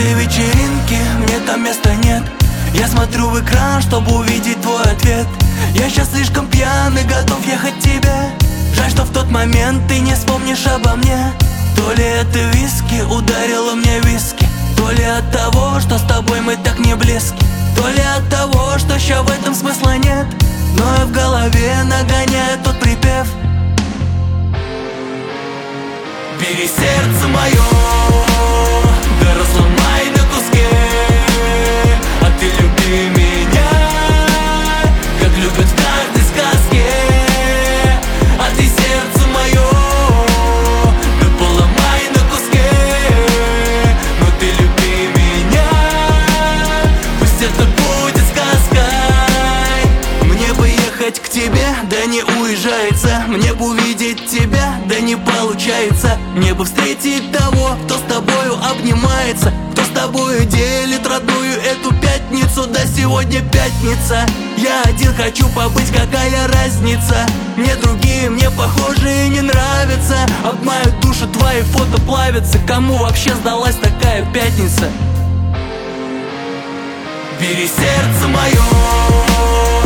этой вечеринке мне там места нет. Я смотрю в экран, чтобы увидеть твой ответ. Я сейчас слишком пьян и готов ехать к тебе. Жаль, что в тот момент ты не вспомнишь обо мне. То ли это виски ударило мне виски, то ли от того, что с тобой мы так не близки, то ли от того, что ща в этом смысла нет. Но и в голове нагоняет тот припев: бери сердце мое, да разломай на куски, а ты люби меня, как любят в каждой сказке. А ты сердце мое, да поломай на куски, но ты люби меня, пусть это будет сказкой. Мне бы ехать к тебе, да не уезжается. Мне бы увидеть тебя, да не получается. Мне бы встретить того, кто с тобою обнимается, кто с тобою делит родную эту пятницу. Да сегодня пятница, я один хочу побыть, какая разница? Мне другие, мне похожие не нравятся. Обманут душу, твои фото плавятся. Кому вообще сдалась такая пятница? Бери сердце мое,